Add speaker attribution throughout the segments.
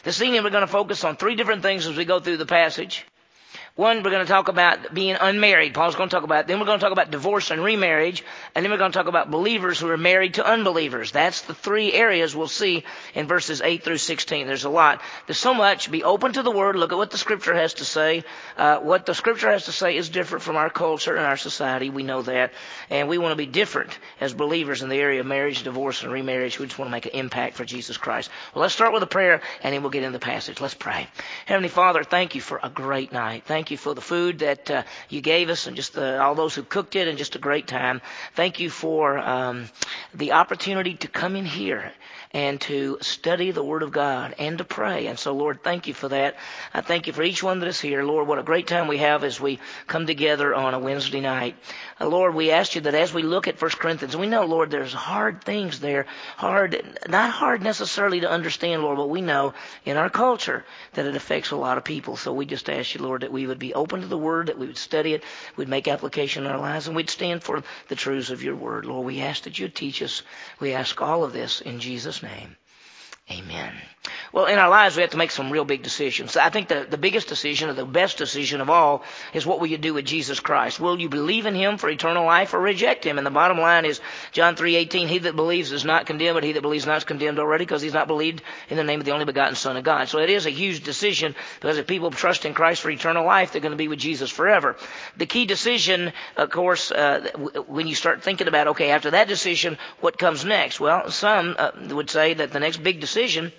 Speaker 1: This evening we're going to focus on three different things as we go through the passage. One, we're going to talk about being unmarried. Paul's going to talk about. Then we're going to talk about divorce and remarriage. And then we're going to talk about believers who are married to unbelievers. That's the three areas we'll see in verses 8 through 16. There's a lot. There's so much. Be open to the Word. Look at what the Scripture has to say. What the Scripture has to say is different from our culture and our society. We know that. And we want to be different as believers in the area of marriage, divorce, and remarriage. We just want to make an impact for Jesus Christ. Well, let's start with a prayer, and then we'll get into the passage. Let's pray. Heavenly Father, thank you for a great night. Thank you for the food that you gave us and just all those who cooked it and just a great time. Thank you for the opportunity to come in here and to study the Word of God and to pray. And so, Lord, thank you for that. I thank you for each one that is here. Lord, what a great time we have as we come together on a Wednesday night. Lord, we ask you that as we look at 1 Corinthians, we know, Lord, there's hard things there. Not hard necessarily to understand, Lord, but we know in our culture that it affects a lot of people. So we just ask you, Lord, that we would be open to the Word, that we would study it, we'd make application in our lives, and we'd stand for the truths of your Word. Lord, we ask that you'd teach us. We ask all of this in Jesus' name. Amen. Well, in our lives, we have to make some real big decisions. I think the biggest decision, or the best decision of all, is what will you do with Jesus Christ? Will you believe in Him for eternal life or reject Him? And the bottom line is John 3:18, he that believes is not condemned, but he that believes not is condemned already because he's not believed in the name of the only begotten Son of God. So it is a huge decision because if people trust in Christ for eternal life, they're going to be with Jesus forever. The key decision, of course, when you start thinking about, okay, after that decision, what comes next? Well, some would say that the next big decision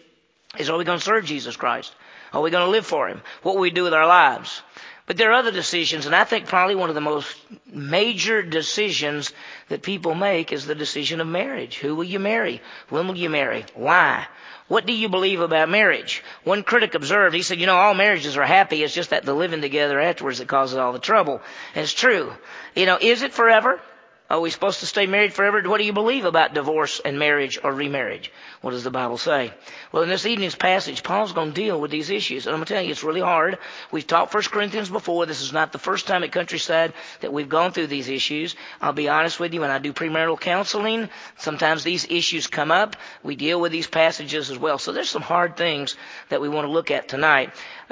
Speaker 1: is, are we going to serve Jesus Christ? Are we going to live for Him? What will we do with our lives? But there are other decisions, and I think probably one of the most major decisions that people make is the decision of marriage. Who will you marry? When will you marry? Why? What do you believe about marriage? One critic observed, he said, all marriages are happy. It's just that the living together afterwards that causes all the trouble. And it's true. Is it forever? Are we supposed to stay married forever? What do you believe about divorce and marriage or remarriage? What does the Bible say? Well, in this evening's passage, Paul's going to deal with these issues. And I'm going to tell you, it's really hard. We've taught 1 Corinthians before. This is not the first time at Countryside that we've gone through these issues. I'll be honest with you, when I do premarital counseling, sometimes these issues come up. We deal with these passages as well. So there's some hard things that we want to look at tonight.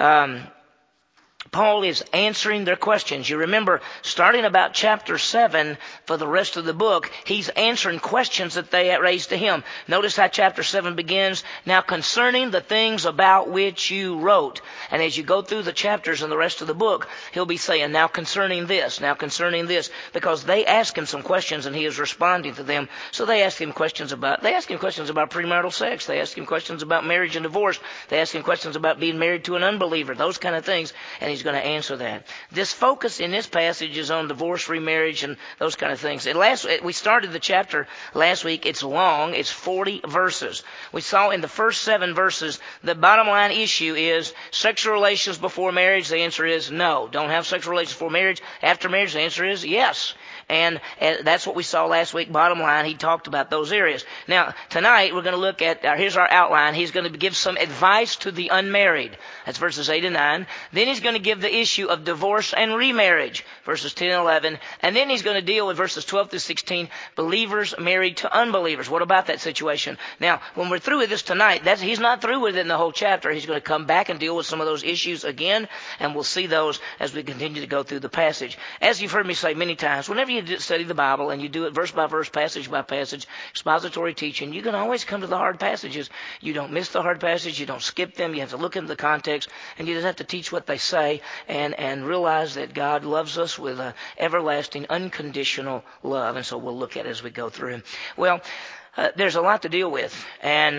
Speaker 1: Paul is answering their questions. You remember, starting about chapter 7 for the rest of the book, he's answering questions that they raised to him. Notice how chapter 7 begins. Now concerning the things about which you wrote. And as you go through the chapters in the rest of the book, he'll be saying, now concerning this, because they ask him some questions and he is responding to them. So they ask him questions about premarital sex. They ask him questions about marriage and divorce. They ask him questions about being married to an unbeliever, those kind of things. And he's going to answer that. This focus in this passage is on divorce, remarriage, and those kind of things. We started the chapter last week. It's long. It's 40 verses. We saw in the first 7 verses, the bottom line issue is sexual relations before marriage. The answer is no. Don't have sexual relations before marriage. After marriage, the answer is yes. And that's what we saw last week. Bottom line, he talked about those areas. Now, tonight, we're going to look at, here's our outline. He's going to give some advice to the unmarried. That's verses 8 and 9. Then he's going to give the issue of divorce and remarriage, verses 10 and 11. And then he's going to deal with verses 12 through 16, believers married to unbelievers. What about that situation? Now, when we're through with this tonight, he's not through with it in the whole chapter. He's going to come back and deal with some of those issues again, and we'll see those as we continue to go through the passage. As you've heard me say many times, whenever you study the Bible and you do it verse by verse, passage by passage, expository teaching, you can always come to the hard passages. You don't miss the hard passage. You don't skip them. You have to look into the context, and you just have to teach what they say and realize that God loves us with an everlasting, unconditional love. And so we'll look at it as we go through. Well, there's a lot to deal with, and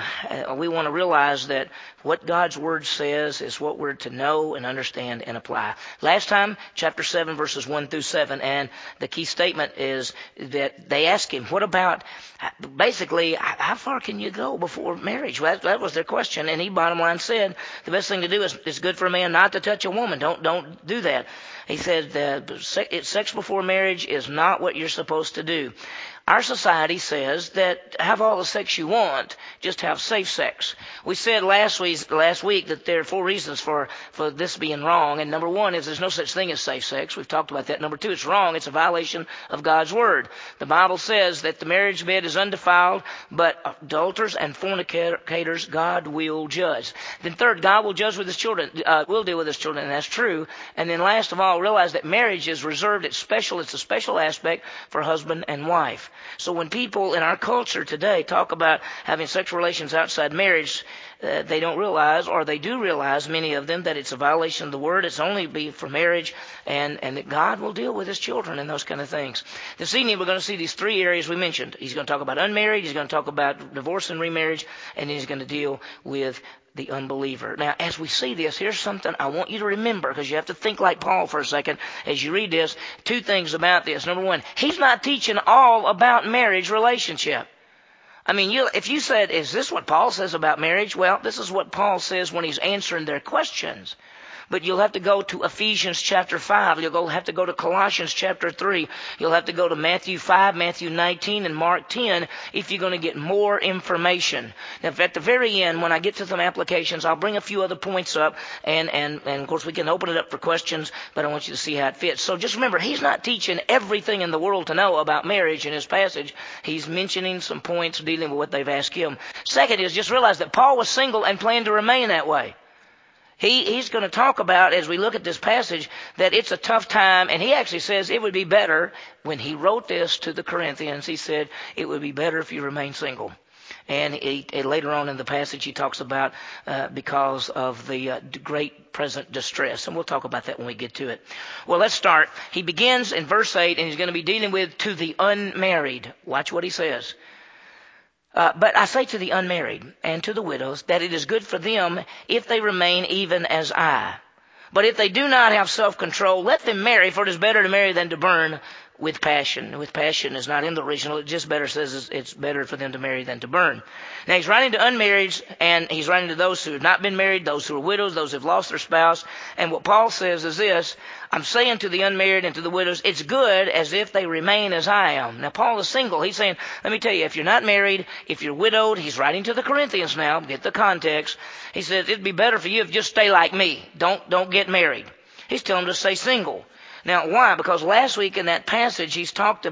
Speaker 1: we want to realize that what God's Word says is what we're to know and understand and apply. Last time, chapter 7, verses 1 through 7, and the key statement is that they ask him, what about, basically, how far can you go before marriage? Well, that was their question, and he bottom line said, the best thing to do is it's good for a man not to touch a woman. Don't do that. He said, sex before marriage is not what you're supposed to do. Our society says that have all the sex you want, just have safe sex. We said last week that there are 4 reasons for this being wrong. And number 1 is there's no such thing as safe sex. We've talked about that. Number 2, it's wrong. It's a violation of God's word. The Bible says that the marriage bed is undefiled, but adulterers and fornicators God will judge. Then third, God will judge with his children, will deal with his children, and that's true. And then last of all, realize that marriage is reserved. It's special. It's a special aspect for husband and wife. So when people in our culture today talk about having sexual relations outside marriage, they don't realize, or they do realize, many of them, that it's a violation of the word. It's only be for marriage, and that God will deal with his children and those kind of things. This evening we're going to see these 3 areas we mentioned. He's going to talk about unmarried, he's going to talk about divorce and remarriage, and he's going to deal with the unbeliever. Now, as we see this, here's something I want you to remember, because you have to think like Paul for a second as you read this. 2 things about this. Number 1, he's not teaching all about marriage relationship. I mean, if you said, is this what Paul says about marriage? Well, this is what Paul says when he's answering their questions. But you'll have to go to Ephesians chapter 5. You'll have to go to Colossians chapter 3. You'll have to go to Matthew 5, Matthew 19, and Mark 10 if you're going to get more information. Now, at the very end, when I get to some applications, I'll bring a few other points up. And of course, we can open it up for questions, but I want you to see how it fits. So just remember, he's not teaching everything in the world to know about marriage in his passage. He's mentioning some points dealing with what they've asked him. Second is just realize that Paul was single and planned to remain that way. He's going to talk about, as we look at this passage, that it's a tough time. And he actually says it would be better, when he wrote this to the Corinthians, he said it would be better if you remain single. And later on in the passage he talks about because of the great present distress. And we'll talk about that when we get to it. Well, let's start. He begins in verse 8, and he's going to be dealing with to the unmarried. Watch what he says. But I say to the unmarried and to the widows that it is good for them if they remain even as I. But if they do not have self-control, let them marry, for it is better to marry than to burn with passion. With passion is not in the original. It just better says it's better for them to marry than to burn. Now he's writing to unmarrieds, and he's writing to those who have not been married, those who are widows, those who have lost their spouse. And what Paul says is this: I'm saying to the unmarried and to the widows, it's good as if they remain as I am. Now Paul is single. He's saying, let me tell you, if you're not married, if you're widowed, he's writing to the Corinthians now, get the context. He says, it'd be better for you if you just stay like me. Don't get married. He's telling them to stay single. Now, why? Because last week in that passage he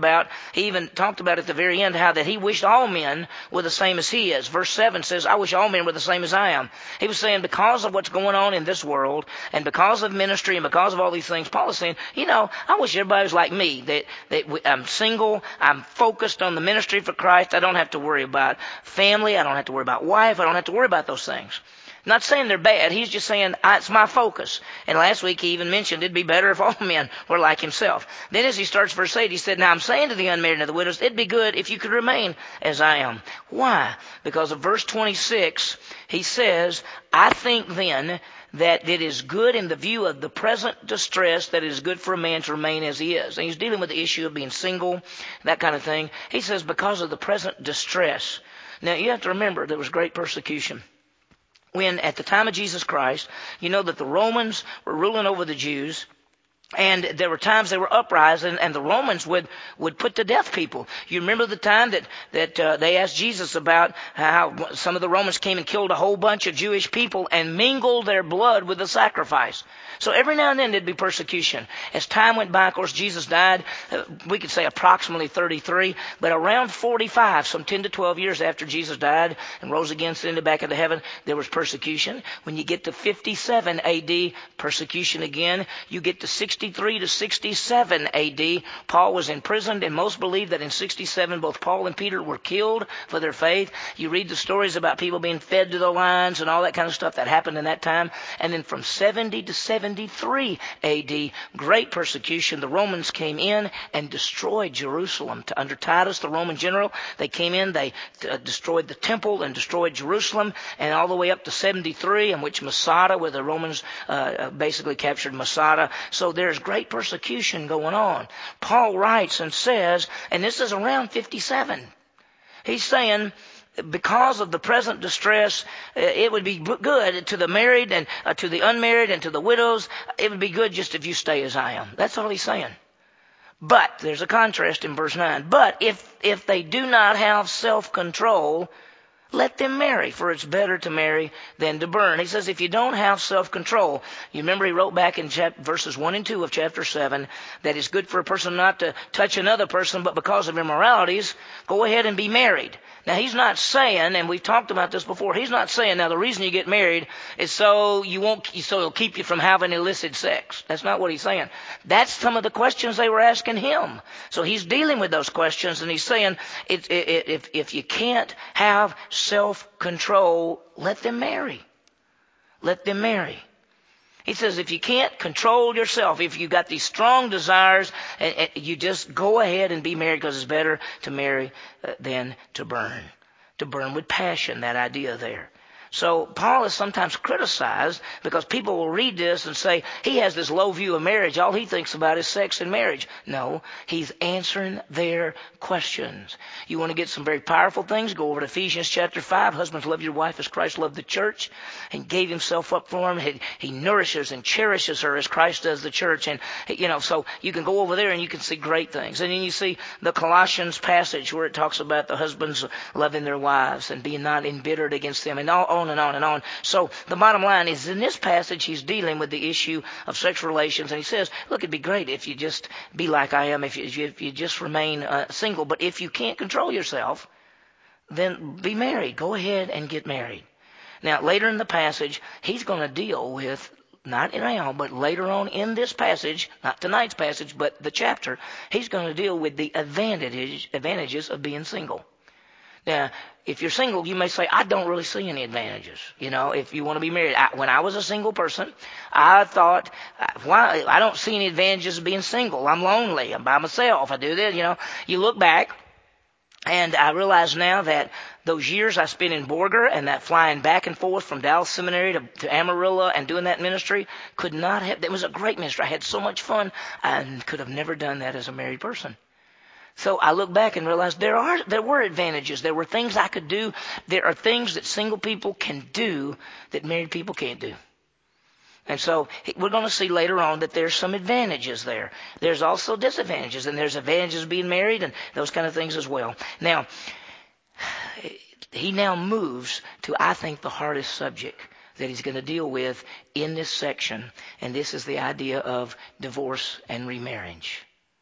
Speaker 1: even talked about at the very end how that he wished all men were the same as he is. Verse 7 says, I wish all men were the same as I am. He was saying because of what's going on in this world and because of ministry and because of all these things, Paul is saying, I wish everybody was like me, that I'm single, I'm focused on the ministry for Christ, I don't have to worry about family, I don't have to worry about wife, I don't have to worry about those things. Not saying they're bad. He's just saying it's my focus. And last week he even mentioned it'd be better if all men were like himself. Then as he starts verse 8, he said, now I'm saying to the unmarried and to the widows, it'd be good if you could remain as I am. Why? Because of verse 26, he says, I think then that it is good in the view of the present distress, that it is good for a man to remain as he is. And he's dealing with the issue of being single, that kind of thing. He says because of the present distress. Now you have to remember there was great persecution. When at the time of Jesus Christ, you know that the Romans were ruling over the Jews, and there were times they were uprising, and the Romans would put to death people. You remember the time that they asked Jesus about how some of the Romans came and killed a whole bunch of Jewish people and mingled their blood with the sacrifice. So every now and then there'd be persecution. As time went by, of course, Jesus died, we could say approximately 33, but around 45, some 10 to 12 years after Jesus died and rose again, ascended back into heaven, there was persecution. When you get to 57 AD, persecution again. You get to 63 to 67 AD, Paul was imprisoned, and most believe that in 67 both Paul and Peter were killed for their faith. You read the stories about people being fed to the lions and all that kind of stuff that happened in that time. And then from 70 to 73 AD, great persecution. The Romans came in and destroyed Jerusalem. Under Titus, the Roman general, they came in, they destroyed the temple and destroyed Jerusalem, and all the way up to 73, in which Masada, where the Romans basically captured Masada. So there's great persecution going on. Paul writes and says, and this is around 57, he's saying, because of the present distress, it would be good to the married and to the unmarried and to the widows. It would be good just if you stay as I am. That's all he's saying. But, there's a contrast in verse 9. But if they do not have self-control, let them marry, for it's better to marry than to burn. He says if you don't have self-control, you remember he wrote back in verses 1 and 2 of chapter 7 that it's good for a person not to touch another person, but because of immoralities, go ahead and be married. Now he's not saying, and we've talked about this before, he's not saying now the reason you get married is so it'll keep you from having illicit sex. That's not what he's saying. That's some of the questions they were asking him. So he's dealing with those questions, and he's saying if you can't have self-control, let them marry. Let them marry. He says if you can't control yourself, if you've got these strong desires, you just go ahead and be married, because it's better to marry than to burn. To burn with passion, that idea there. So Paul is sometimes criticized because people will read this and say he has this low view of marriage. All he thinks about is sex and marriage. No, he's answering their questions. You want to get some very powerful things? Go over to Ephesians chapter 5. Husbands, love your wife as Christ loved the church and gave himself up for him. He nourishes and cherishes her as Christ does the church. And, so you can go over there and you can see great things. And then you see the Colossians passage where it talks about the husbands loving their wives and being not embittered against them, and all on and on and on. So the bottom line is in this passage he's dealing with the issue of sexual relations, and he says, look, it'd be great if you just be like I am, if you just remain single. But if you can't control yourself, then be married. Go ahead and get married. Now later in the passage he's going to deal with, not now, but later on in this passage, not tonight's passage, but the chapter, he's going to deal with the advantages of being single. Now, if you're single, you may say, I don't really see any advantages. If you want to be married. When I was a single person, I thought, why? I don't see any advantages of being single. I'm lonely. I'm by myself. I do this. You look back, and I realize now that those years I spent in Borger and that flying back and forth from Dallas Seminary to Amarillo and doing that ministry it was a great ministry. I had so much fun. I could have never done that as a married person. So I look back and realize there were advantages. There were things I could do. There are things that single people can do that married people can't do. And so we're going to see later on that there's some advantages there. There's also disadvantages, and there's advantages of being married and those kind of things as well. Now, he now moves to, I think, the hardest subject that he's going to deal with in this section, and this is the idea of divorce and remarriage.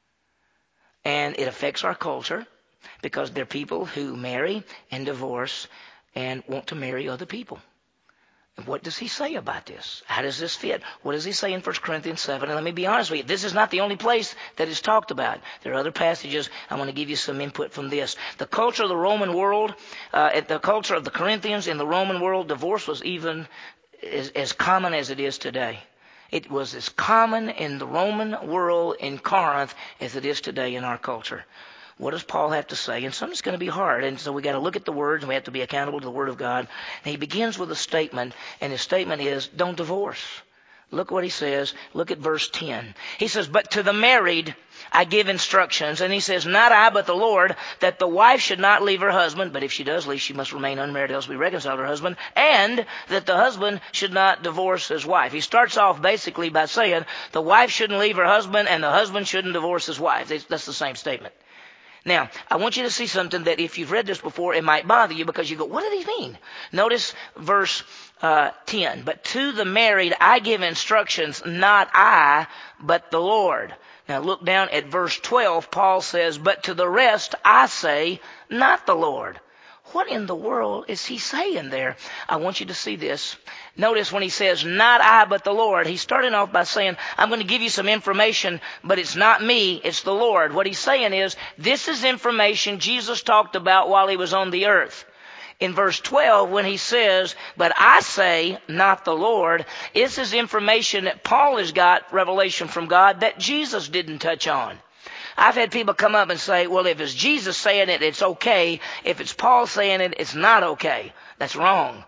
Speaker 1: And it affects our culture because there are people who marry and divorce and want to marry other people. And what does he say about this? How does this fit? What does he say in 1 Corinthians 7? And let me be honest with you, this is not the only place that is talked about. There are other passages. I want to give you some input from this. The culture of the Roman world, the culture of the Corinthians in the Roman world, divorce was even as common as it is today. It was as common in the Roman world in Corinth as it is today in our culture. What does Paul have to say? And something's going to be hard. And so we got to look at the words, and we have to be accountable to the Word of God. And he begins with a statement, and his statement is, don't divorce. Look what he says. Look at verse 10. He says, but to the married I give instructions. And he says, not I, but the Lord, that the wife should not leave her husband. But if she does leave, she must remain unmarried, else be reconciled to her husband. And that the husband should not divorce his wife. He starts off basically by saying the wife shouldn't leave her husband and the husband shouldn't divorce his wife. That's the same statement. Now, I want you to see something that if you've read this before, it might bother you because you go, what did he mean? Notice verse 10. But to the married I give instructions, not I, but the Lord. Now look down at verse 12. Paul says, but to the rest I say, not the Lord. What in the world is he saying there? I want you to see this. Notice when he says, not I, but the Lord, he's starting off by saying, I'm going to give you some information, but it's not me, it's the Lord. What he's saying is, this is information Jesus talked about while he was on the earth. In verse 12, when he says, but I say, not the Lord, this is information that Paul has got revelation from God that Jesus didn't touch on. I've had people come up and say, well, if it's Jesus saying it, it's okay. If it's Paul saying it, it's not okay. That's wrong.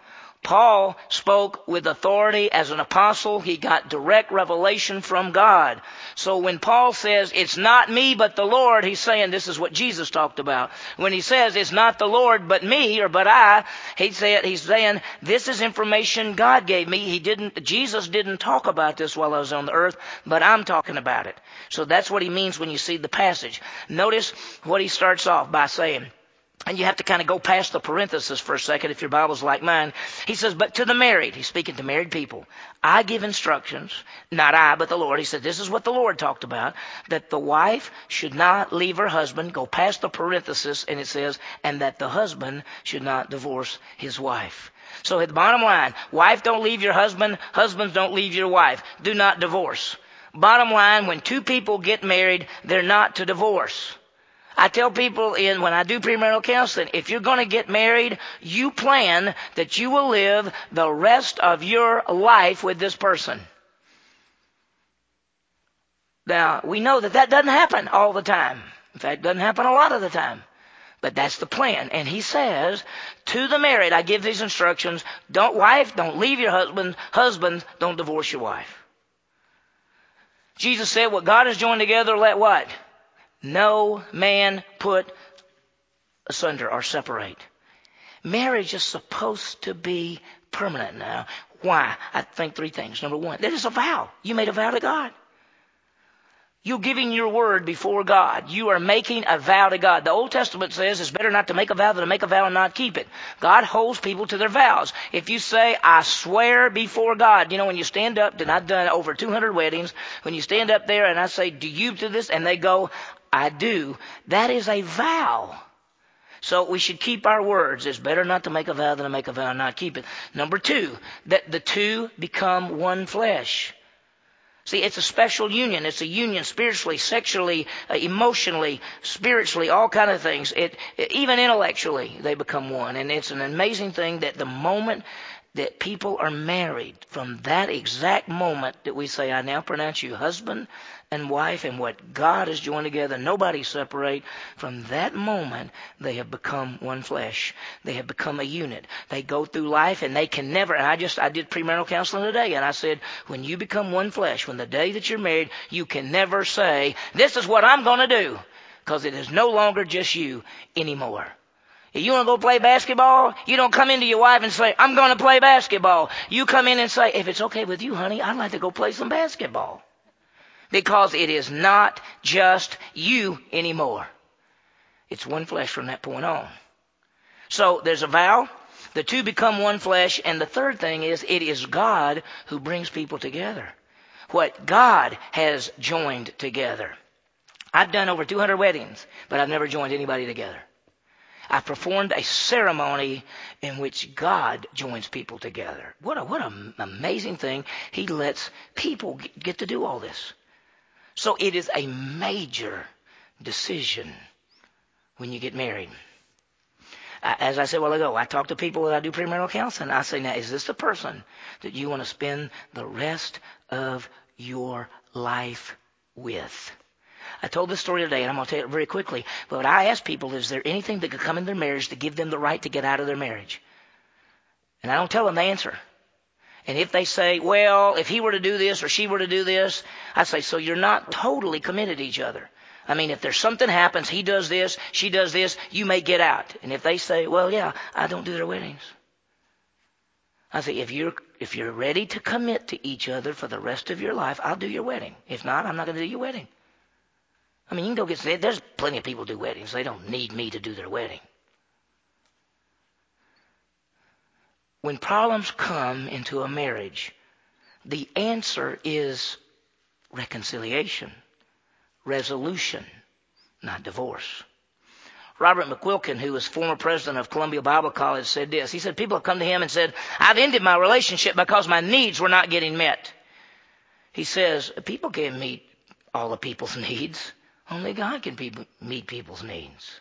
Speaker 1: Paul spoke with authority as an apostle. He got direct revelation from God. So when Paul says, it's not me but the Lord, he's saying this is what Jesus talked about. When he says, it's not the Lord but me or but I, he's saying, this is information God gave me. Jesus didn't talk about this while I was on the earth, but I'm talking about it. So that's what he means when you see the passage. Notice what he starts off by saying. And you have to kind of go past the parenthesis for a second if your Bible's like mine. He says, but to the married, he's speaking to married people, I give instructions, not I, but the Lord. He said, this is what the Lord talked about, that the wife should not leave her husband, go past the parenthesis, and it says, and that the husband should not divorce his wife. So at the bottom line, wife, don't leave your husband, husbands, don't leave your wife. Do not divorce. Bottom line, when two people get married, they're not to divorce. I tell people when I do premarital counseling, if you're going to get married, you plan that you will live the rest of your life with this person. Now, we know that doesn't happen all the time. In fact, it doesn't happen a lot of the time. But that's the plan. And he says, to the married, I give these instructions. Wife, don't leave your husband. Husband, don't divorce your wife. Jesus said, what God has joined together, let what? No man put asunder or separate. Marriage is supposed to be permanent now. Why? I think three things. Number one, that is a vow. You made a vow to God. You're giving your word before God. You are making a vow to God. The Old Testament says it's better not to make a vow than to make a vow and not keep it. God holds people to their vows. If you say, I swear before God, when you stand up, and I've done over 200 weddings, when you stand up there and I say, do you do this? And they go, I do. That is a vow. So we should keep our words. It's better not to make a vow than to make a vow and not keep it. Number two, that the two become one flesh. See, it's a special union. It's a union spiritually, sexually, emotionally, spiritually, all kind of things. Even intellectually, they become one. And it's an amazing thing that the moment that people are married, from that exact moment that we say, I now pronounce you husband and wife, and what God has joined together, nobody separate. From that moment, they have become one flesh. They have become a unit. They go through life and they can never, and I did premarital counseling today, and I said, when you become one flesh, when the day that you're married, you can never say, this is what I'm going to do, because it is no longer just you anymore. If you want to go play basketball, you don't come into your wife and say, I'm going to play basketball. You come in and say, if it's okay with you, honey, I'd like to go play some basketball. Because it is not just you anymore. It's one flesh from that point on. So there's a vow. The two become one flesh. And the third thing is, it is God who brings people together. What God has joined together. I've done over 200 weddings, but I've never joined anybody together. I performed a ceremony in which God joins people together. What an amazing thing. He lets people get to do all this. So it is a major decision when you get married. As I said a while ago, I talk to people that I do premarital counseling. I say, now, is this the person that you want to spend the rest of your life with? I told this story today, and I'm going to tell it very quickly. But I ask people, is there anything that could come in their marriage to give them the right to get out of their marriage? And I don't tell them the answer. And if they say, well, if he were to do this or she were to do this, I say, so you're not totally committed to each other. I mean, if there's something happens, he does this, she does this, you may get out. And if they say, well, yeah, I don't do their weddings. I say, if you're ready to commit to each other for the rest of your life, I'll do your wedding. If not, I'm not going to do your wedding. I mean, you can go there's plenty of people who do weddings. They don't need me to do their wedding. When problems come into a marriage, the answer is reconciliation, resolution, not divorce. Robert McQuilkin, who was former president of Columbia Bible College, said this. He said, people have come to him and said, I've ended my relationship because my needs were not getting met. He says, people can't meet all of people's needs. Only God can meet people's needs.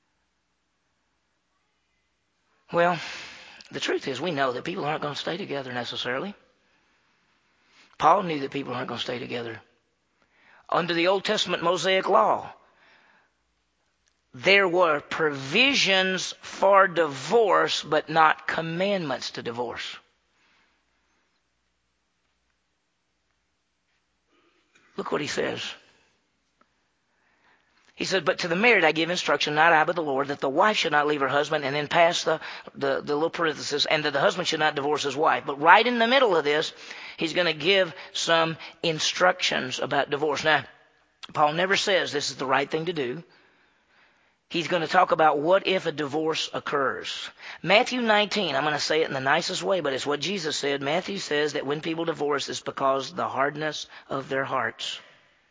Speaker 1: Well, the truth is we know that people aren't going to stay together necessarily. Paul knew that people aren't going to stay together. Under the Old Testament Mosaic law, there were provisions for divorce, but not commandments to divorce. Look what he says. He said, but to the married I give instruction, not I but the Lord, that the wife should not leave her husband, and then pass the little parenthesis, and that the husband should not divorce his wife. But right in the middle of this, he's going to give some instructions about divorce. Now, Paul never says this is the right thing to do. He's going to talk about what if a divorce occurs. Matthew 19, I'm going to say it in the nicest way, but it's what Jesus said. Matthew says that when people divorce, it's because the hardness of their hearts.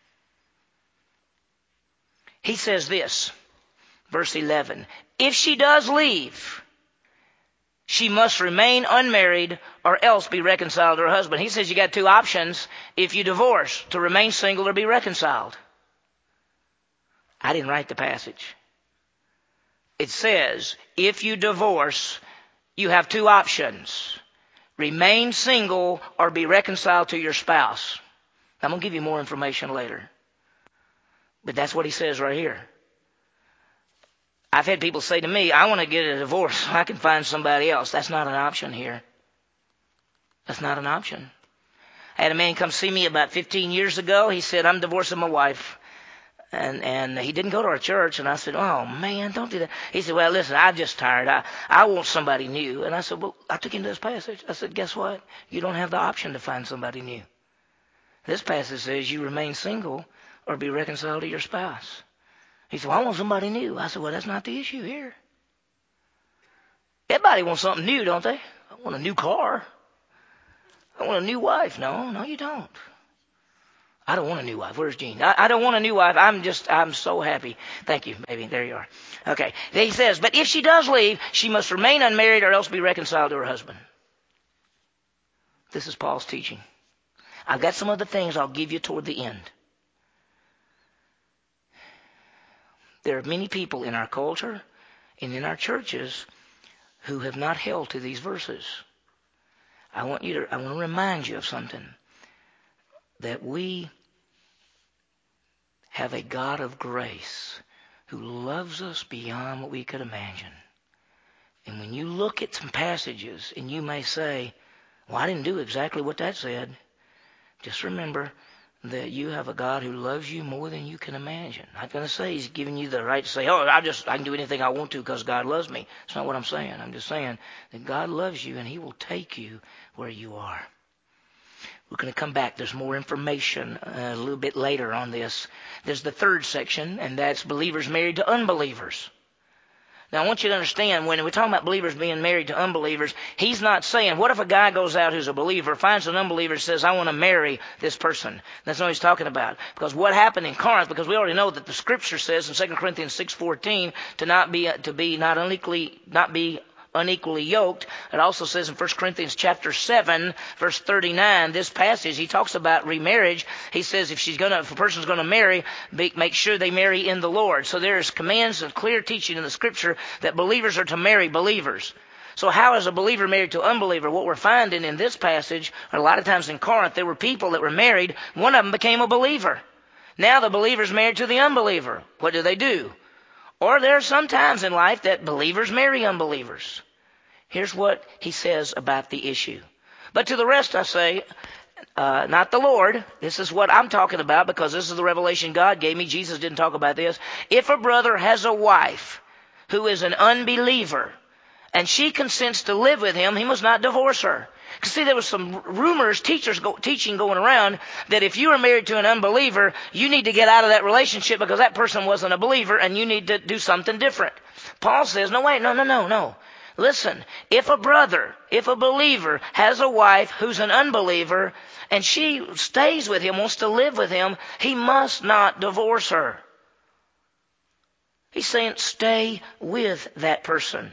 Speaker 1: He says this, verse 11, if she does leave, she must remain unmarried or else be reconciled to her husband. He says you got two options if you divorce, to remain single or be reconciled. I didn't write the passage. It says if you divorce, you have two options. Remain single or be reconciled to your spouse. I'm going to give you more information later. But that's what he says right here. I've had people say to me, I want to get a divorce so I can find somebody else. That's not an option here. That's not an option. I had a man come see me about 15 years ago. He said, I'm divorcing my wife. And he didn't go to our church. And I said, oh, man, don't do that. He said, well, listen, I'm just tired. I want somebody new. And I said, well, I took him to this passage. I said, guess what? You don't have the option to find somebody new. This passage says you remain single or be reconciled to your spouse. He said, well, I want somebody new. I said, well, that's not the issue here. Everybody wants something new, don't they? I want a new car. I want a new wife. No, you don't. I don't want a new wife. Where's Jean? I don't want a new wife. I'm so happy. Thank you, baby. There you are. Okay. He says, but if she does leave, she must remain unmarried or else be reconciled to her husband. This is Paul's teaching. I've got some other things I'll give you toward the end. There are many people in our culture and in our churches who have not held to these verses. I want to remind you of something. That we have a God of grace who loves us beyond what we could imagine. And when you look at some passages and you may say, well, I didn't do exactly what that said. Just remember that you have a God who loves you more than you can imagine. I'm not going to say he's giving you the right to say, I can do anything I want to because God loves me. That's not what I'm saying. I'm just saying that God loves you and he will take you where you are. We're going to come back. There's more information a little bit later on this. There's the third section, and that's believers married to unbelievers. Now, I want you to understand, when we're talking about believers being married to unbelievers, he's not saying, what if a guy goes out who's a believer, finds an unbeliever, and says, I want to marry this person? That's not what he's talking about. Because what happened in Corinth, because we already know that the Scripture says in 2 Corinthians 6:14 to be unequally yoked. It also says in 1 Corinthians chapter 7, verse 39, this passage, he talks about remarriage. He says if a person's going to marry, make sure they marry in the Lord. So there's commands and clear teaching in the Scripture that believers are to marry believers. So how is a believer married to unbeliever? What we're finding in this passage, or a lot of times in Corinth, there were people that were married. One of them became a believer. Now the believer's married to the unbeliever. What do? Or there are some times in life that believers marry unbelievers. Here's what he says about the issue. But to the rest I say, not the Lord. This is what I'm talking about because this is the revelation God gave me. Jesus didn't talk about this. If a brother has a wife who is an unbeliever and she consents to live with him, he must not divorce her. Because see, there was some rumors, teaching going around that if you are married to an unbeliever, you need to get out of that relationship because that person wasn't a believer and you need to do something different. Paul says, no. Listen, if a believer has a wife who's an unbeliever and she stays with him, wants to live with him, he must not divorce her. He's saying stay with that person.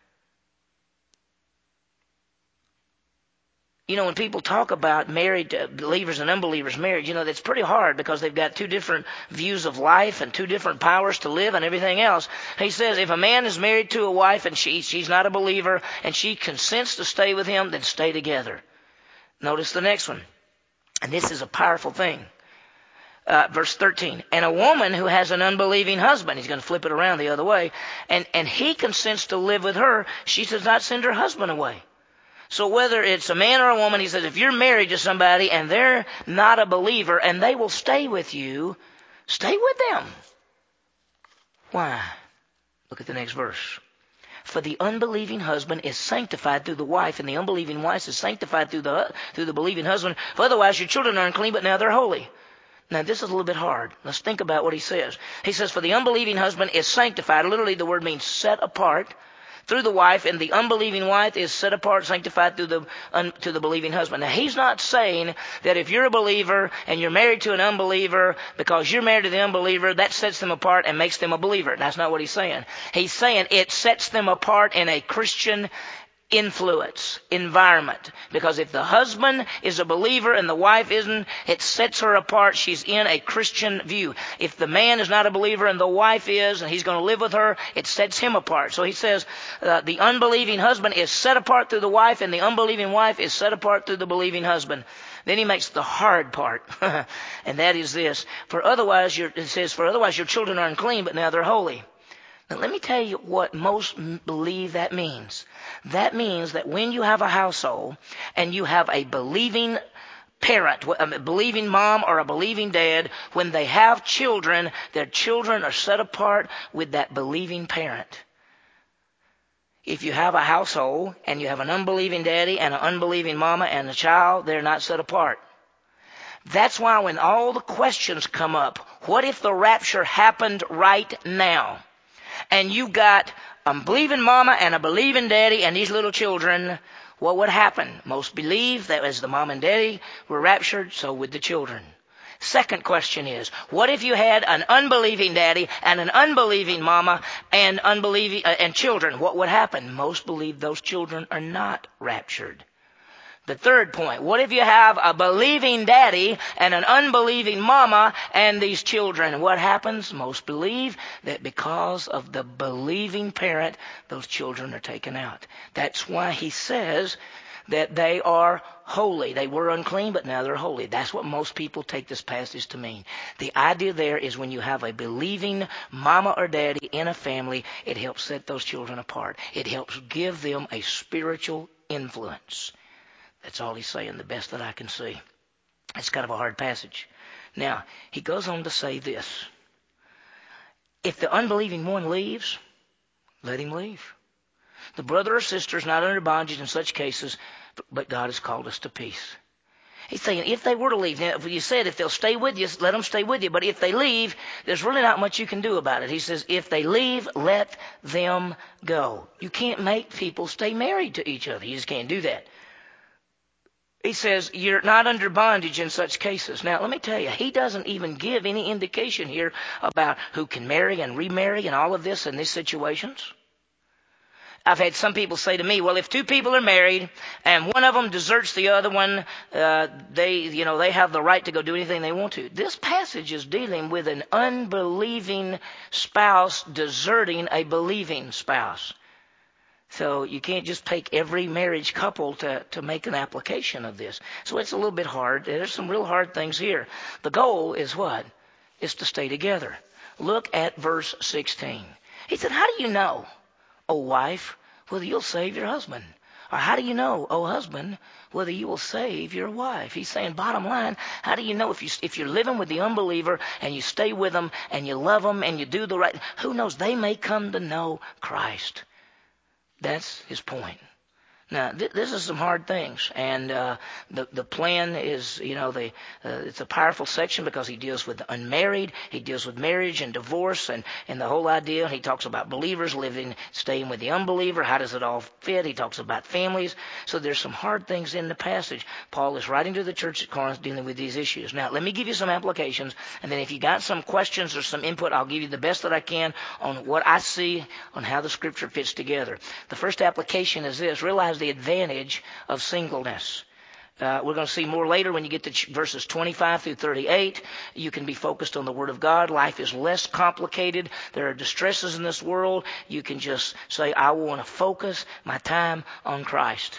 Speaker 1: You know, when people talk about married believers and unbelievers married, that's pretty hard because they've got two different views of life and two different powers to live and everything else. He says if a man is married to a wife and she's not a believer and she consents to stay with him, then stay together. Notice the next one. And this is a powerful thing. Verse 13. And a woman who has an unbelieving husband, he's going to flip it around the other way, and he consents to live with her, she does not send her husband away. So whether it's a man or a woman, he says, if you're married to somebody and they're not a believer and they will stay with you, stay with them. Why? Look at the next verse. For the unbelieving husband is sanctified through the wife, and the unbelieving wife is sanctified through the believing husband. For otherwise your children are unclean, but now they're holy. Now this is a little bit hard. Let's think about what he says. He says, for the unbelieving husband is sanctified. Literally the word means set apart through the wife, and the unbelieving wife is set apart, sanctified to the believing husband. Now, he's not saying that if you're a believer and you're married to an unbeliever, because you're married to the unbeliever, that sets them apart and makes them a believer. That's not what he's saying. He's saying it sets them apart in a Christian influence, environment. Because if the husband is a believer and the wife isn't, it sets her apart. She's in a Christian view. If the man is not a believer and the wife is, and he's going to live with her, it sets him apart. So he says the unbelieving husband is set apart through the wife, and the unbelieving wife is set apart through the believing husband. Then he makes the hard part, and that is this. It says, for otherwise your children are unclean, but now they're holy. Now, let me tell you what most believe that means. That means that when you have a household and you have a believing parent, a believing mom or a believing dad, when they have children, their children are set apart with that believing parent. If you have a household and you have an unbelieving daddy and an unbelieving mama and a child, they're not set apart. That's why when all the questions come up, what if the rapture happened right now? And you got a believing mama and a believing daddy and these little children, what would happen? Most believe that as the mom and daddy were raptured, so would the children. Second question is, what if you had an unbelieving daddy and an unbelieving mama and children? What would happen? Most believe those children are not raptured. The third point, what if you have a believing daddy and an unbelieving mama and these children? What happens? Most believe that because of the believing parent, those children are taken out. That's why he says that they are holy. They were unclean, but now they're holy. That's what most people take this passage to mean. The idea there is when you have a believing mama or daddy in a family, it helps set those children apart. It helps give them a spiritual influence. That's all he's saying, the best that I can see. It's kind of a hard passage. Now, he goes on to say this. If the unbelieving one leaves, let him leave. The brother or sister is not under bondage in such cases, but God has called us to peace. He's saying if they were to leave, now, you said if they'll stay with you, let them stay with you. But if they leave, there's really not much you can do about it. He says if they leave, let them go. You can't make people stay married to each other. You just can't do that. He says, you're not under bondage in such cases. Now, let me tell you, he doesn't even give any indication here about who can marry and remarry and all of this in these situations. I've had some people say to me, well, if two people are married and one of them deserts the other one, they have the right to go do anything they want to. This passage is dealing with an unbelieving spouse deserting a believing spouse. So you can't just take every marriage couple to make an application of this. So it's a little bit hard. There's some real hard things here. The goal is what? Is to stay together. Look at verse 16. He said, how do you know, O wife, whether you'll save your husband? Or how do you know, O husband, whether you will save your wife? He's saying, bottom line, how do you know if you're living with the unbeliever and you stay with them and you love them and you do the right, who knows, they may come to know Christ. That's his point. Now, this is some hard things, and the plan is, it's a powerful section because he deals with the unmarried, he deals with marriage and divorce, and the whole idea. He talks about believers staying with the unbeliever. How does it all fit? He talks about families. So there's some hard things in the passage. Paul is writing to the church at Corinth dealing with these issues. Now, let me give you some applications, and then if you got some questions or some input, I'll give you the best that I can on what I see on how the Scripture fits together. The first application is this. Realize the advantage of singleness. We're going to see more later when you get to verses 25 through 38. You can be focused on the Word of God. Life is less complicated. There are distresses in this world. You can just say, I want to focus my time on Christ.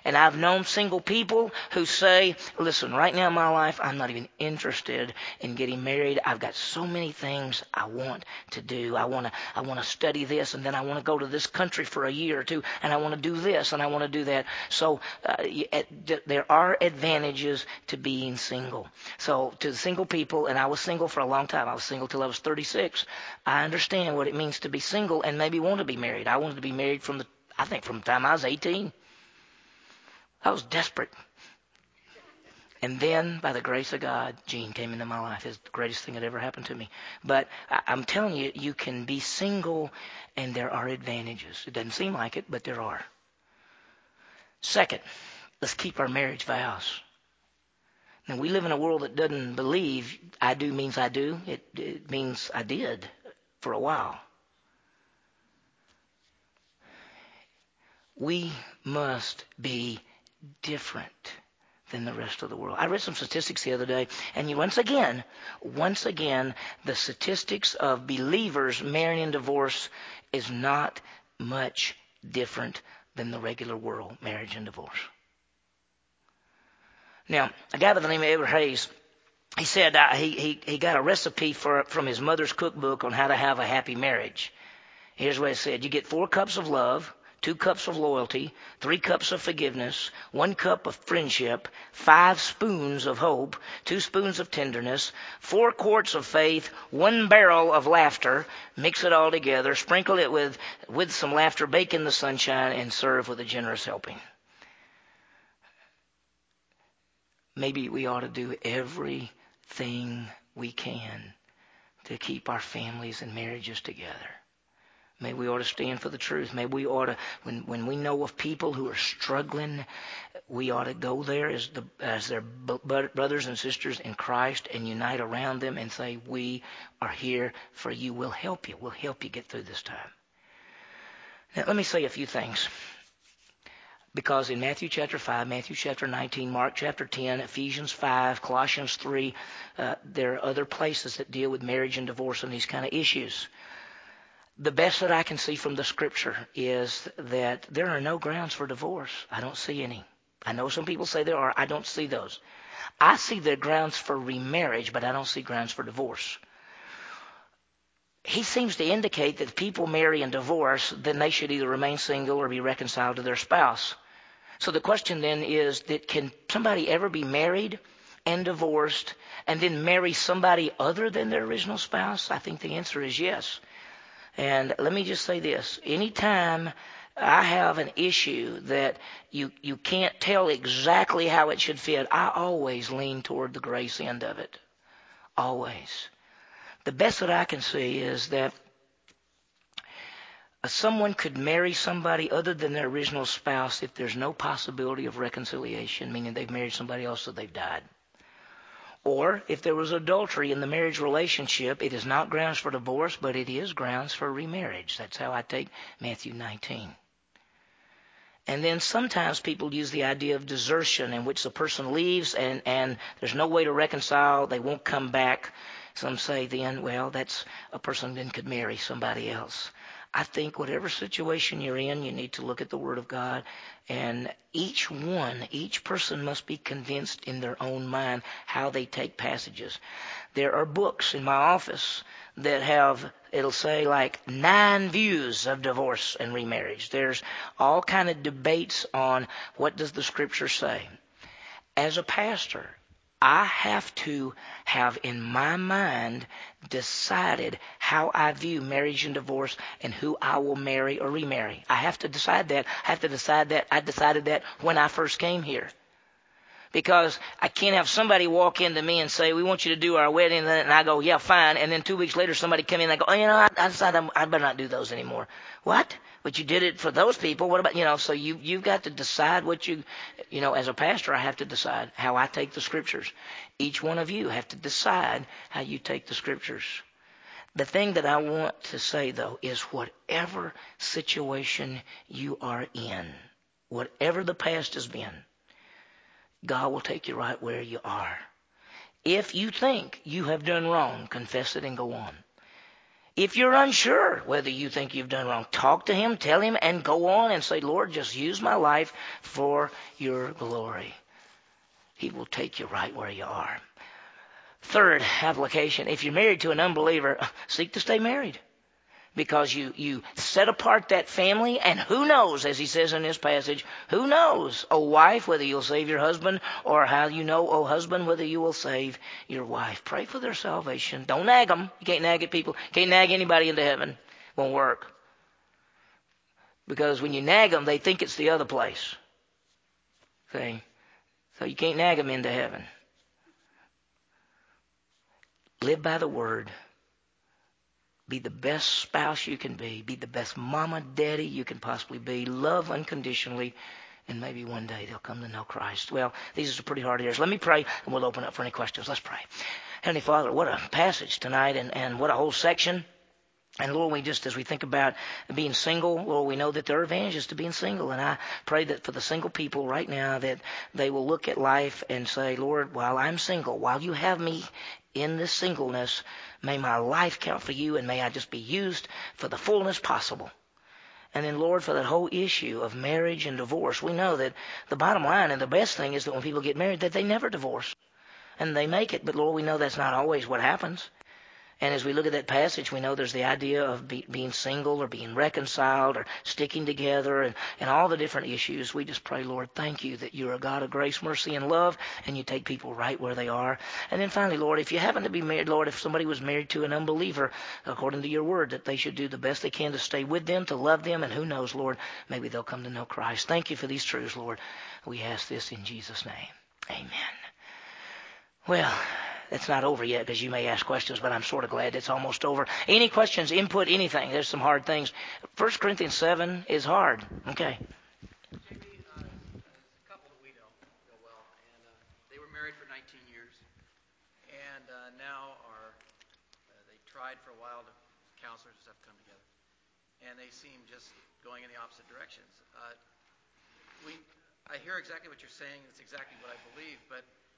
Speaker 1: And I've known single people who say, listen, right now in my life, I'm not even interested in getting married. I've got so many things I want to do. I want to study this, and then I want to go to this country for a year or two, and I want to do this, and I want to do that. So there are advantages to being single. So to the single people, and I was single for a long time. I was single till I was 36. I understand what it means to be single and maybe want to be married. I wanted to be married from the time I was 18. I was desperate. And then, by the grace of God, Gene came into my life. It's the greatest thing that ever happened to me. But I'm telling you, you can be single, and there are advantages. It doesn't seem like it, but there are. Second, let's keep our marriage vows. Now, we live in a world that doesn't believe I do means I do. It means I did for a while. We must be different than the rest of the world. I read some statistics the other day, and once again, the statistics of believers marrying and divorce is not much different than the regular world, marriage and divorce. Now, a guy by the name of Edward Hayes, he said he got a recipe from his mother's cookbook on how to have a happy marriage. Here's what it said. You get 4 cups of love, 2 cups of loyalty, 3 cups of forgiveness, 1 cup of friendship, 5 spoons of hope, 2 spoons of tenderness, 4 quarts of faith, 1 barrel of laughter. Mix it all together, sprinkle it with some laughter, bake in the sunshine, and serve with a generous helping. Maybe we ought to do everything we can to keep our families and marriages together. Maybe we ought to stand for the truth. Maybe we ought to, when we know of people who are struggling, we ought to go there as their brothers and sisters in Christ and unite around them and say, we are here for you. We'll help you. We'll help you get through this time. Now, let me say a few things. Because in Matthew chapter 5, Matthew chapter 19, Mark chapter 10, Ephesians 5, Colossians 3, there are other places that deal with marriage and divorce and these kind of issues. The best that I can see from the Scripture is that there are no grounds for divorce. I don't see any. I know some people say there are. I don't see those. I see the grounds for remarriage, but I don't see grounds for divorce. He seems to indicate that if people marry and divorce, then they should either remain single or be reconciled to their spouse. So the question then is that can somebody ever be married and divorced and then marry somebody other than their original spouse? I think the answer is yes. And let me just say this. Anytime I have an issue that you can't tell exactly how it should fit, I always lean toward the grace end of it. Always. The best that I can see is that someone could marry somebody other than their original spouse if there's no possibility of reconciliation, meaning they've married somebody else so they've died. Or if there was adultery in the marriage relationship, it is not grounds for divorce, but it is grounds for remarriage. That's how I take Matthew 19. And then sometimes people use the idea of desertion, in which the person leaves and there's no way to reconcile, they won't come back. Some say then, well, that's a person then could marry somebody else. I think whatever situation you're in, you need to look at the Word of God. And each person must be convinced in their own mind how they take passages. There are books in my office that have, it'll say like 9 views of divorce and remarriage. There's all kind of debates on what does the Scripture say. As a pastor, I have to have in my mind decided how I view marriage and divorce and who I will marry or remarry. I have to decide that. I decided that when I first came here. Because I can't have somebody walk into me and say, we want you to do our wedding, and I go, yeah, fine. And then 2 weeks later, somebody come in and I go, oh, I decided I better not do those anymore. What? But you did it for those people. What about, so you've got to decide what as a pastor, I have to decide how I take the Scriptures. Each one of you have to decide how you take the Scriptures. The thing that I want to say, though, is whatever situation you are in, whatever the past has been, God will take you right where you are. If you think you have done wrong, confess it and go on. If you're unsure whether you think you've done wrong, talk to him, tell him, and go on and say, Lord, just use my life for your glory. He will take you right where you are. Third application, if you're married to an unbeliever, seek to stay married. Because you set apart that family, and who knows, as he says in this passage, who knows, O wife, whether you'll save your husband, or how you know, O husband, whether you will save your wife. Pray for their salvation. Don't nag them. You can't nag at people. You can't nag anybody into heaven. Won't work. Because when you nag them, they think it's the other place. See? So you can't nag them into heaven. Live by the word. Be the best spouse you can be. Be the best mama, daddy you can possibly be. Love unconditionally. And maybe one day they'll come to know Christ. Well, these are pretty hard years. Let me pray, and we'll open up for any questions. Let's pray. Heavenly Father, what a passage tonight, and what a whole section. And Lord, we just, as we think about being single, Lord, we know that there are advantages to being single. And I pray that for the single people right now, that they will look at life and say, Lord, while I'm single, while you have me in this singleness, may my life count for you, and may I just be used for the fullness possible. And then, Lord, for that whole issue of marriage and divorce, we know that the bottom line and the best thing is that when people get married, that they never divorce. And they make it. But, Lord, we know that's not always what happens. And as we look at that passage, we know there's the idea of being single or being reconciled or sticking together and all the different issues. We just pray, Lord, thank you that you're a God of grace, mercy, and love, and you take people right where they are. And then finally, Lord, if you happen to be married, Lord, if somebody was married to an unbeliever, according to your word, that they should do the best they can to stay with them, to love them, and who knows, Lord, maybe they'll come to know Christ. Thank you for these truths, Lord. We ask this in Jesus' name. Amen. Well, it's not over yet, because you may ask questions, but I'm sort of glad it's almost over. Any questions, input, anything? There's some hard things. 1 Corinthians 7 is hard. Okay.
Speaker 2: Jamie, a couple that we know well, and they were married for 19 years, and now they tried for a while, counselors and stuff come together, and they seem just going in the opposite directions. I hear exactly what you're saying. It's exactly what I believe, but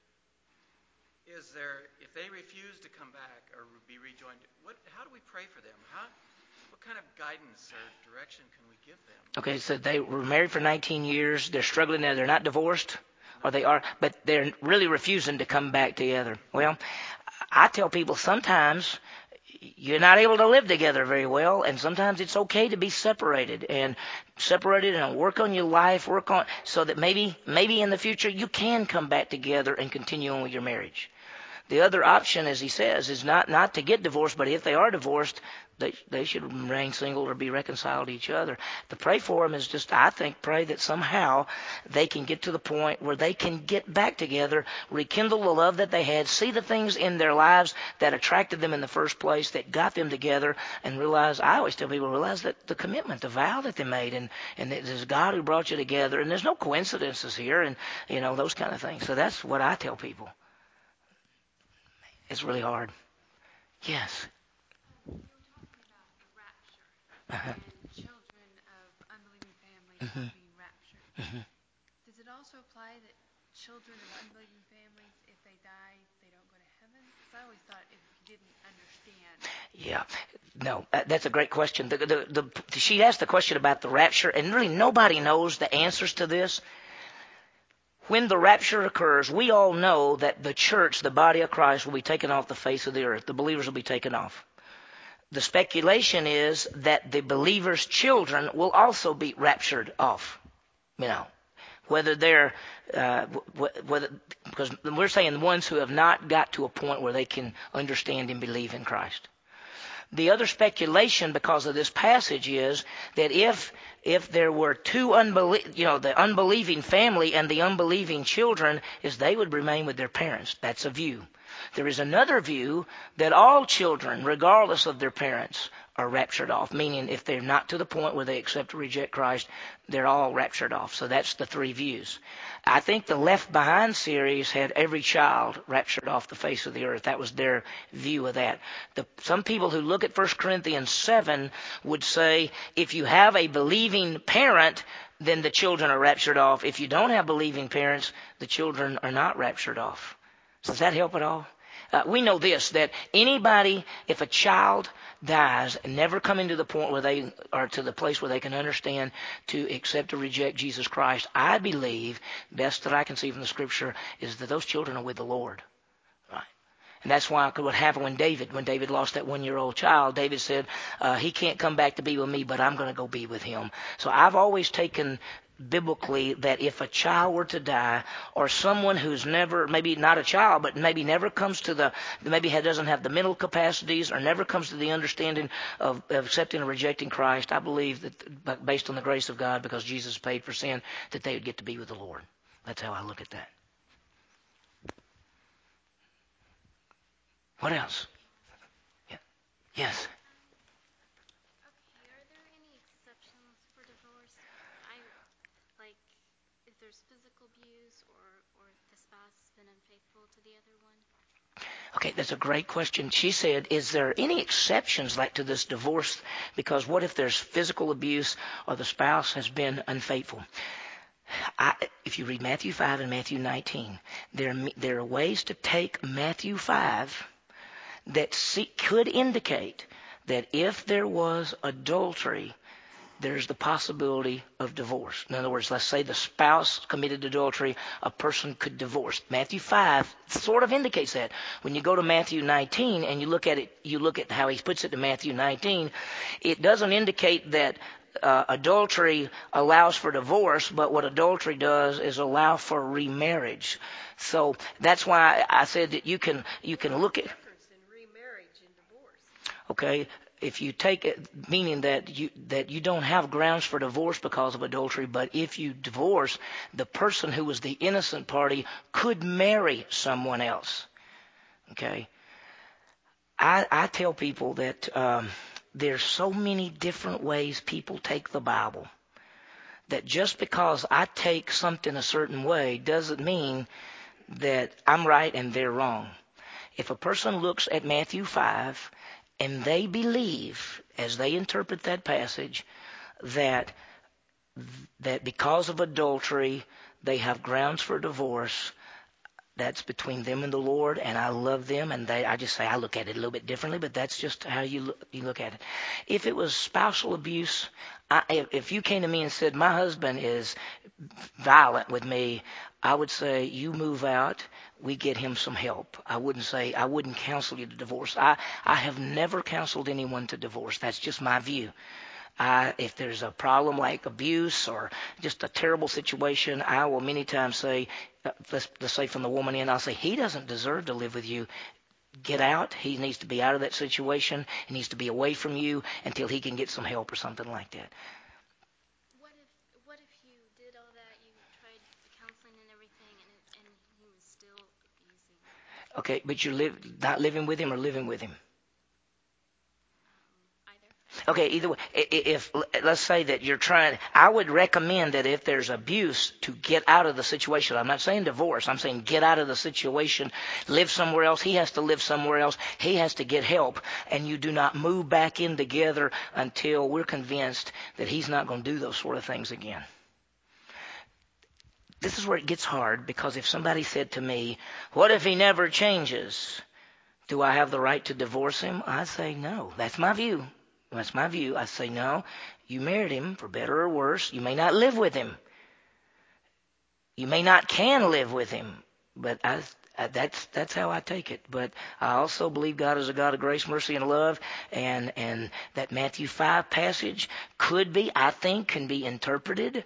Speaker 2: if they refuse to come back or be rejoined, how do we pray for them? What kind of guidance or direction can we give them?
Speaker 1: Okay, so they were married for 19 years. They're struggling now. They're not divorced, or they are, but they're really refusing to come back together. Well, I tell people sometimes you're not able to live together very well, and sometimes it's okay to be separated and work on your life, so that maybe in the future you can come back together and continue on with your marriage. The other option, as he says, is not to get divorced, but if they are divorced, they should remain single or be reconciled to each other. To pray for them is just, I think, pray that somehow they can get to the point where they can get back together, rekindle the love that they had, see the things in their lives that attracted them in the first place, that got them together, and realize, I always tell people, realize that the commitment, the vow that they made, and that there's God who brought you together, and there's no coincidences here, and those kind of things. So that's what I tell people. It's really hard. Yes.
Speaker 3: You were talking about the rapture and children of unbelieving families not being raptured. Does it also apply that children of unbelieving families, if they die, they don't go to heaven? Because I always thought if you didn't understand.
Speaker 1: Yeah. No, that's a great question. She asked the question about the rapture, and really nobody knows the answers to this. When the rapture occurs, we all know that the church, the body of Christ, will be taken off the face of the earth. The believers will be taken off. The speculation is that the believers' children will also be raptured off. Whether they're, because we're saying the ones who have not got to a point where they can understand and believe in Christ. The other speculation because of this passage is that if there were two the unbelieving family and the unbelieving children, is they would remain with their parents. That's a view. There is another view that all children, regardless of their parents, are raptured off, meaning if they're not to the point where they accept or reject Christ, they're all raptured off. So that's the three views. I think the Left Behind series had every child raptured off the face of the earth. That was their view of that. Some people who look at 1 Corinthians 7 would say if you have a believing parent, then the children are raptured off. If you don't have believing parents, the children are not raptured off. So does that help at all? We know this, that anybody, if a child dies and never come into the point where they are to the place where they can understand to accept or reject Jesus Christ, I believe, best that I can see from the Scripture, is that those children are with the Lord. Right? And that's why what happened when David lost that 1-year-old child, David said, he can't come back to be with me, but I'm going to go be with him. So I've always taken biblically that if a child were to die, or someone who's never, maybe not a child, but maybe never comes to doesn't have the mental capacities or never comes to the understanding of accepting or rejecting Christ, I believe that based on the grace of God, because Jesus paid for sin, that they would get to be with the Lord. That's how I look at that. What else? Yeah. Yes.
Speaker 4: Okay, are there any exceptions for divorce? If there's physical abuse or the spouse has been unfaithful to the other one?
Speaker 1: Okay, that's a great question. She said, is there any exceptions like to this divorce? Because what if there's physical abuse or the spouse has been unfaithful? If you read Matthew 5 and Matthew 19, there are ways to take Matthew 5 that could indicate that if there was adultery, there's the possibility of divorce. In other words, let's say the spouse committed adultery, a person could divorce. Matthew 5 sort of indicates that. When you go to Matthew 19 and you look at how he puts it in Matthew 19, it doesn't indicate that adultery allows for divorce, but what adultery does is allow for remarriage. So that's why I said that you can look at. Okay, if you take it, meaning that you don't have grounds for divorce because of adultery, but if you divorce, the person who was the innocent party could marry someone else. Okay, I tell people that there's so many different ways people take the Bible, that just because I take something a certain way doesn't mean that I'm right and they're wrong. If a person looks at Matthew 5 and they believe, as they interpret that passage, that because of adultery they have grounds for divorce, that's between them and the Lord, and I love them, and I just say I look at it a little bit differently, but that's just how you look at it. If it was spousal abuse, if you came to me and said, my husband is violent with me, I would say, you move out, we get him some help. I wouldn't counsel you to divorce. I have never counseled anyone to divorce. That's just my view. If there's a problem like abuse or just a terrible situation, I will many times say, let's say from the woman end, I'll say, he doesn't deserve to live with you. Get out. He needs to be out of that situation. He needs to be away from you until he can get some help or something like that.
Speaker 4: What if you did all that, you tried the counseling and everything, and he was still abusing?
Speaker 1: Okay, but you're not living with him or living with him? Okay, either way, if let's say that you're trying, I would recommend that if there's abuse, to get out of the situation. I'm not saying divorce. I'm saying get out of the situation, live somewhere else. He has to live somewhere else. He has to get help, and you do not move back in together until we're convinced that he's not going to do those sort of things again. This is where it gets hard, because if somebody said to me, what if he never changes? Do I have the right to divorce him? I say no. That's my view. That's my view. I say, no, you married him for better or worse. You may not live with him. You may not can live with him. But that's how I take it. But I also believe God is a God of grace, mercy, and love. And that Matthew 5 passage can be interpreted.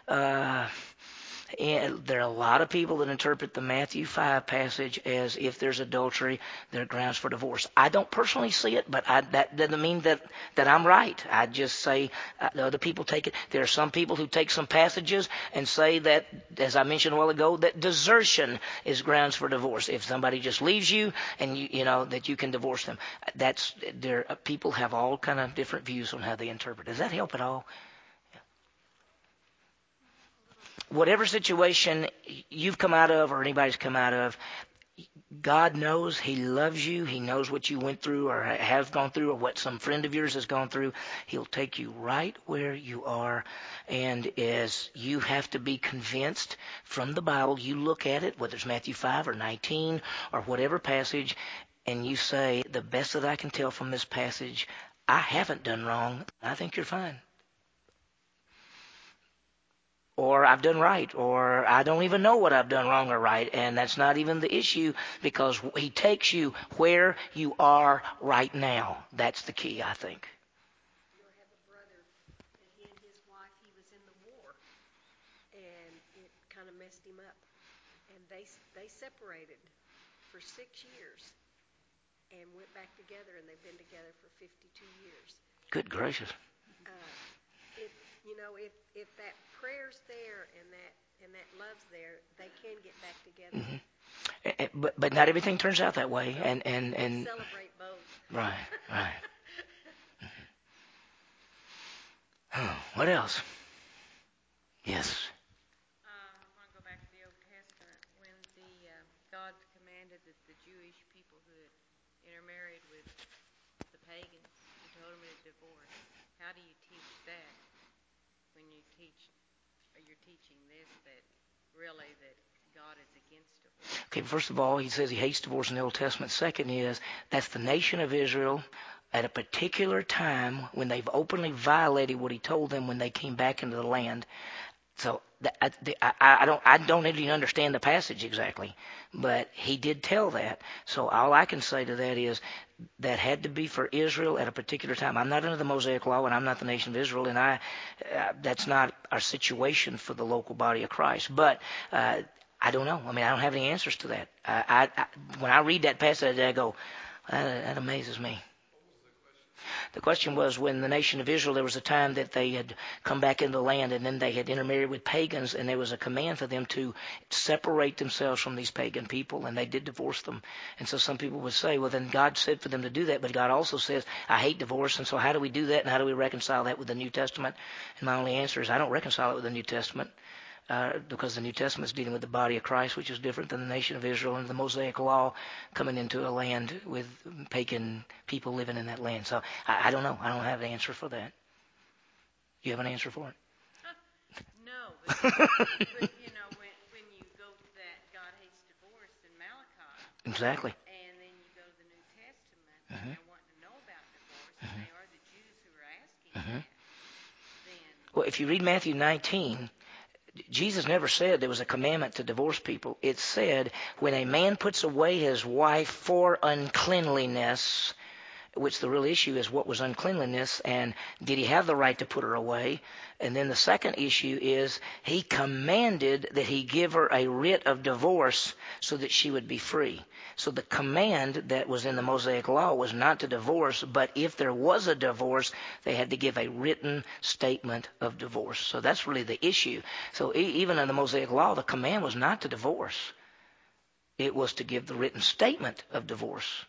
Speaker 1: And there are a lot of people that interpret the Matthew 5 passage as if there's adultery, there are grounds for divorce. I don't personally see it, but that doesn't mean that I'm right. I just say other people take it. There are some people who take some passages and say that, as I mentioned a while ago, that desertion is grounds for divorce. If somebody just leaves you and you know that you can divorce them. People have all kind of different views on how they interpret. Does that help at all? Whatever situation you've come out of or anybody's come out of, God knows. He loves you. He knows what you went through or have gone through or what some friend of yours has gone through. He'll take you right where you are. And as you have to be convinced from the Bible, you look at it, whether it's Matthew 5 or 19 or whatever passage, and you say, the best that I can tell from this passage, I haven't done wrong. I think you're fine. Or I've done right, or I don't even know what I've done wrong or right, and that's not even the issue because he takes you where you are right now. That's the key, I think.
Speaker 5: I have a brother, and he and his wife, he was in the war, and it kind of messed him up. And they separated for 6 years and went back together, and they've been together for 52 years.
Speaker 1: Good gracious.
Speaker 5: If that prayer's there and that love's there, they can get back together.
Speaker 1: Mm-hmm. But not everything turns out that way, and
Speaker 5: celebrate both.
Speaker 1: Right. What else? Yes.
Speaker 6: I want to go back to the Old Testament when God commanded that the Jewish people who had intermarried with the pagans, He told them to divorce. How do you teach that when you're teaching this that really that God is against divorce?
Speaker 1: Okay, first of all, he says he hates divorce in the Old Testament. Second is that's the nation of Israel at a particular time when they've openly violated what he told them when they came back into the land. So I don't even understand the passage exactly, but he did tell that. So all I can say to that is that had to be for Israel at a particular time. I'm not under the Mosaic Law, and I'm not the nation of Israel, and that's not our situation for the local body of Christ. But I don't know. I mean, I don't have any answers to that. When I read that passage, I go, that amazes me. The question was when the nation of Israel, there was a time that they had come back into the land and then they had intermarried with pagans, and there was a command for them to separate themselves from these pagan people, and they did divorce them. And so some people would say, well, then God said for them to do that, but God also says, I hate divorce, and so how do we do that, and how do we reconcile that with the New Testament? And my only answer is I don't reconcile it with the New Testament. Because the New Testament is dealing with the body of Christ, which is different than the nation of Israel and the Mosaic Law coming into a land with pagan people living in that land. So I don't know. I don't have an answer for that. You have an answer for it?
Speaker 6: No, but when you go to that God hates divorce in Malachi.
Speaker 1: Exactly.
Speaker 6: And then you go to the New Testament and they're wanting to know about divorce, and they are the Jews who are asking that. Then,
Speaker 1: well, if you read Matthew 19, Jesus never said there was a commandment to divorce people. It said when a man puts away his wife for uncleanliness, which the real issue is what was uncleanliness and did he have the right to put her away? And then the second issue is he commanded that he give her a writ of divorce so that she would be free. So the command that was in the Mosaic Law was not to divorce, but if there was a divorce, they had to give a written statement of divorce. So that's really the issue. So even in the Mosaic Law, the command was not to divorce. It was to give the written statement of divorce.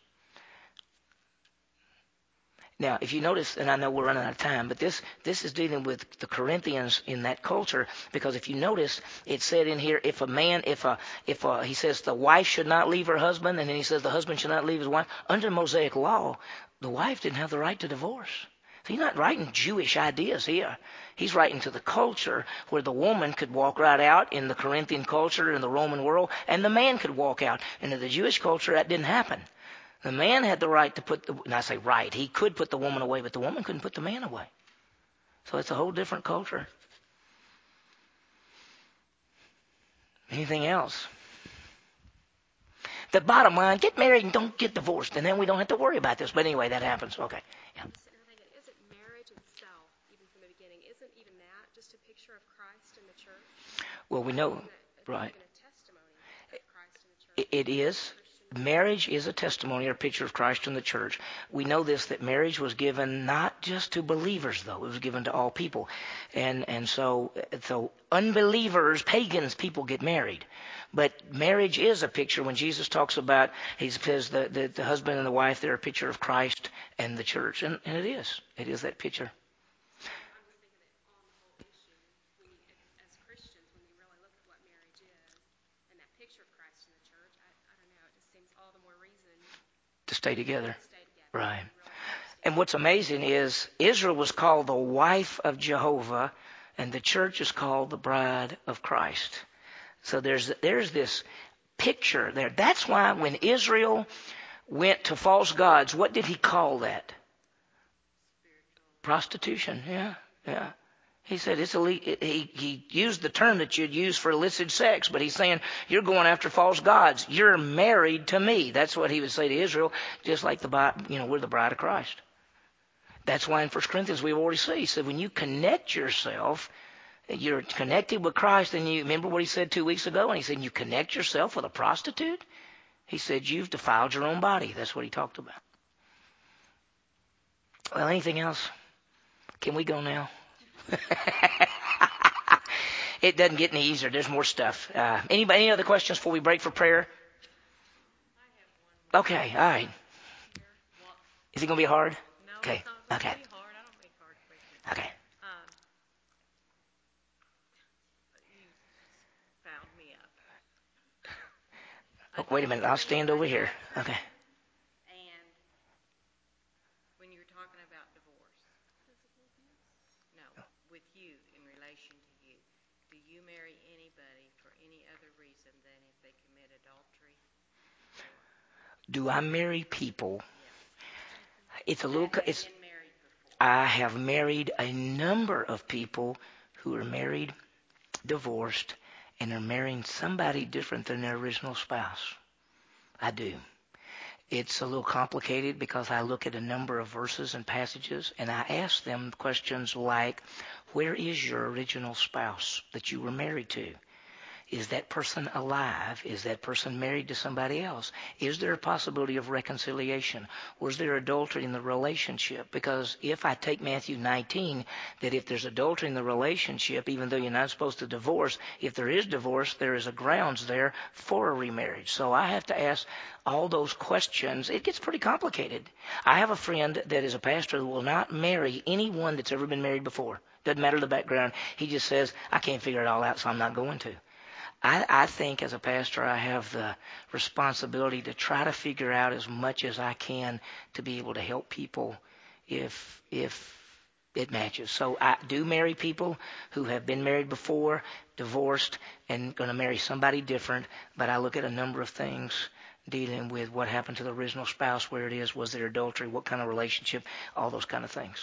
Speaker 1: Now, if you notice, and I know we're running out of time, but this is dealing with the Corinthians in that culture, because if you notice, it said in here, he says the wife should not leave her husband, and then he says the husband should not leave his wife. Under Mosaic law, the wife didn't have the right to divorce. So he's not writing Jewish ideas here. He's writing to the culture where the woman could walk right out in the Corinthian culture, in the Roman world, and the man could walk out. And in the Jewish culture, that didn't happen. The man had the right to and I say right, he could put the woman away, but the woman couldn't put the man away. So it's a whole different culture. Anything else? The bottom line, get married and don't get divorced, and then we don't have to worry about this. But anyway, that happens. Okay. Yeah.
Speaker 7: Isn't marriage itself, even from the beginning, isn't even that just a picture of Christ and the church?
Speaker 1: Well, we know, right.
Speaker 7: Even a testimony of Christ and the church.
Speaker 1: It is. Marriage is a testimony or a picture of Christ and the church. We know this, that marriage was given not just to believers, though. It was given to all people. And so unbelievers, pagans, people get married. But marriage is a picture. When Jesus talks about, he says the husband and the wife, they're a picture of Christ and the church. And it is. It is that picture.
Speaker 7: I'm just thinking that on the whole issue, as Christians, when we really look at what marriage is and that picture of Christ in the church, I don't know, it just
Speaker 1: stay together.
Speaker 7: stay together.
Speaker 1: Right.
Speaker 7: Real close.
Speaker 1: And what's amazing is Israel was called the wife of Jehovah, and the church is called the bride of Christ. So there's this picture there. That's why when Israel went to false gods, what did he call that? Prostitution. Yeah. He said it's illegal. He used the term that you'd use for illicit sex, but he's saying you're going after false gods. You're married to me. That's what he would say to Israel, just like we're the bride of Christ. That's why in 1 Corinthians we've already seen, he said when you connect yourself, you're connected with Christ, and you remember what he said 2 weeks ago, and he said you connect yourself with a prostitute. He said you've defiled your own body. That's what he talked about. Well, anything else? Can we go now? It doesn't get any easier. There's more stuff. Any other questions before we break for prayer? Okay, all right. Is it going to be hard?
Speaker 6: No,
Speaker 1: Okay.
Speaker 6: it's not
Speaker 1: Okay.
Speaker 6: going to be hard. I don't make hard questions.
Speaker 1: Okay.
Speaker 6: You found me up.
Speaker 1: Oh, wait a minute. I'll stand over here. Okay.
Speaker 6: And when you were talking about divorce, no, with you, in relation to you, do you marry anybody for any other reason than if they commit adultery?
Speaker 1: Do I marry people? It's a little.
Speaker 6: That have
Speaker 1: It's.
Speaker 6: been married before.
Speaker 1: I have married a number of people who are married, divorced, and are marrying somebody different than their original spouse. I do. It's a little complicated because I look at a number of verses and passages, and I ask them questions like, where is your original spouse that you were married to? Is that person alive? Is that person married to somebody else? Is there a possibility of reconciliation? Was there adultery in the relationship? Because if I take Matthew 19, that if there's adultery in the relationship, even though you're not supposed to divorce, if there is divorce, there is a grounds there for a remarriage. So I have to ask all those questions. It gets pretty complicated. I have a friend that is a pastor who will not marry anyone that's ever been married before. Doesn't matter the background. He just says, I can't figure it all out, so I'm not going to. I think as a pastor I have the responsibility to try to figure out as much as I can to be able to help people if it matches. So I do marry people who have been married before, divorced, and going to marry somebody different, but I look at a number of things dealing with what happened to the original spouse, where it is, was there adultery, what kind of relationship, all those kind of things.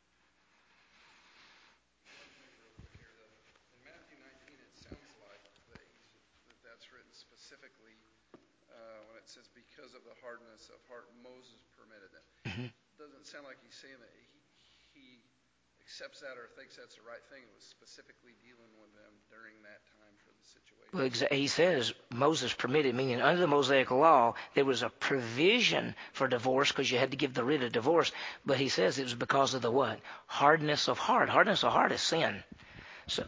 Speaker 8: Specifically, when it says because of the hardness of heart, Moses permitted them.
Speaker 1: Mm-hmm.
Speaker 8: Doesn't sound like he's saying that he accepts that or thinks that's the right thing. It was specifically dealing with them during that time for the situation.
Speaker 1: Well, he says Moses permitted, meaning under the Mosaic law, there was a provision for divorce because you had to give the writ of divorce. But he says it was because of the what? Hardness of heart. Hardness of heart is sin. So.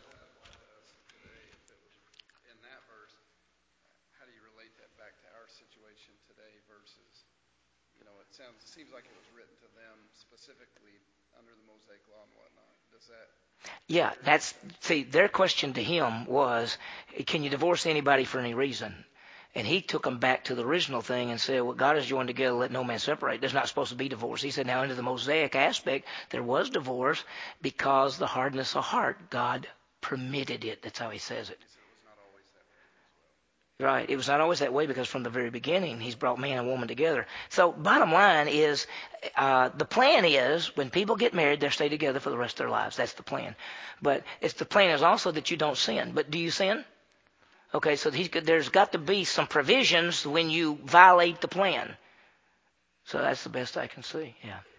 Speaker 8: It seems like it was written to them specifically under the Mosaic law and whatnot. Does that?
Speaker 1: Yeah, their question to him was, can you divorce anybody for any reason? And he took them back to the original thing and said, well, God has joined together, let no man separate. There's not supposed to be divorce. He said, now under the Mosaic aspect, there was divorce because the hardness of heart, God permitted it. That's how he says it. Right. It was not always that way because from the very beginning, he's brought man and woman together. So bottom line is, the plan is when people get married, they stay together for the rest of their lives. That's the plan. But the plan is also that you don't sin. But do you sin? Okay, so there's got to be some provisions when you violate the plan. So that's the best I can see. Yeah.